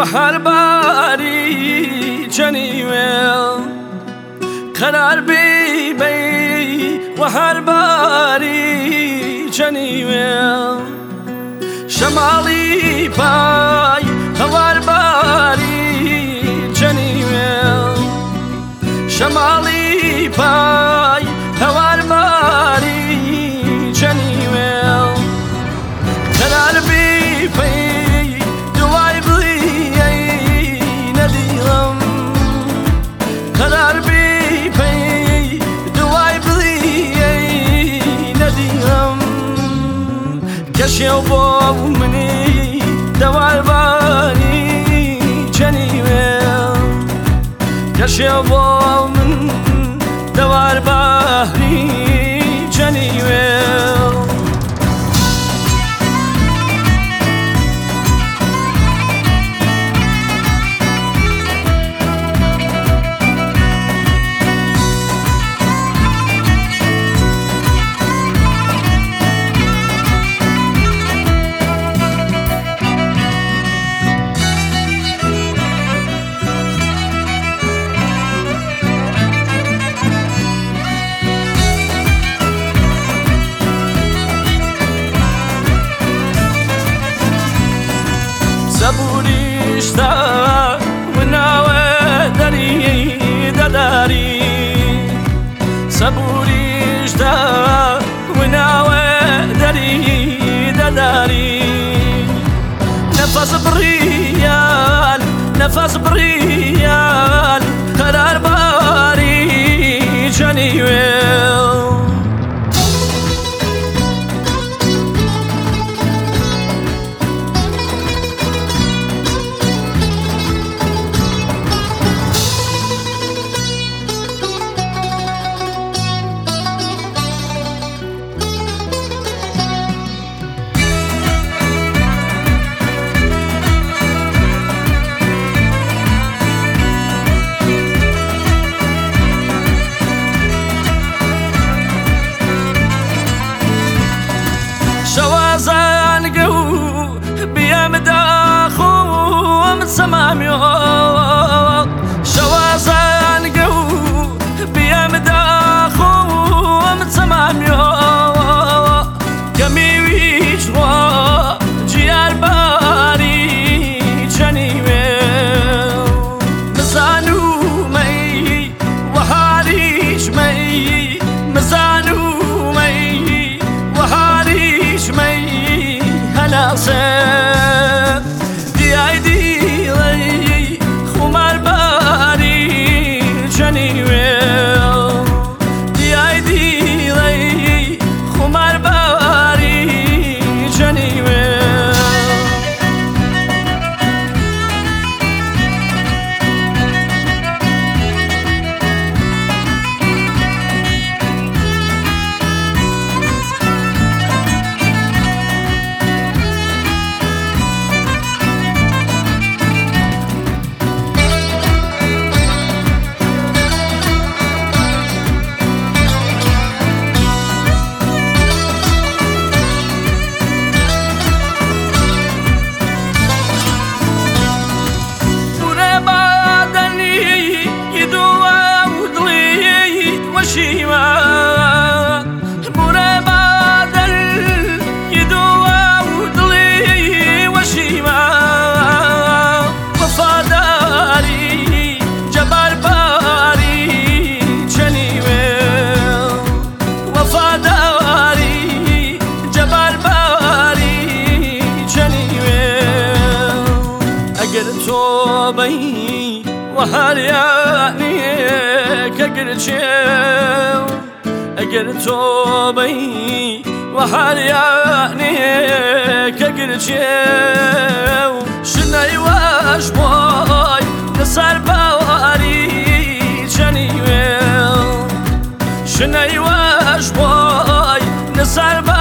وهر باری جنیوێڵ قەرار بیبەی وهر باری جنیوێڵ شەماڵی پای هەوار باری جنیوێڵ شەماڵی پای هەوار باری جنیوێڵ قەرار بیبەی دوای بڵیەی نەدیڵم قەرار بیبەی دوای بڵیەی نەدیڵم کەشێو بۆ منی دەواربانی جەنیوێڵ کەشێو بۆ من دەواربانی جەنیوێڵ سەبوریشتا وناوە دەری دەداری سەبوریشتا وناوە دەری دەداری نەفەس بڕیان نەفەس بڕیان قەرار باری جەنیوێڵ شەوازانگە و بیامداخۆم سەمامیۆ شەوازانگە و بیامداخۆم سەمامیۆ کەمیویش ڕۆ جیارباری جەنیوێڵ مزانومەی وەهاریشمەی مزانومەی وەهاریشمەی هەناسە دیای دیڵەی خومارباری جەنیوێڵ دیای دیڵەی خومارباری جەنیوێڵ تۆبەی وەهاریانێکە گرچێو ئەگەر تۆبەی وەهاریانێکە گرچێو شنەی واش بۆی لەسەر باواری جەنیوێڵ شنەی واش بۆی لەسەر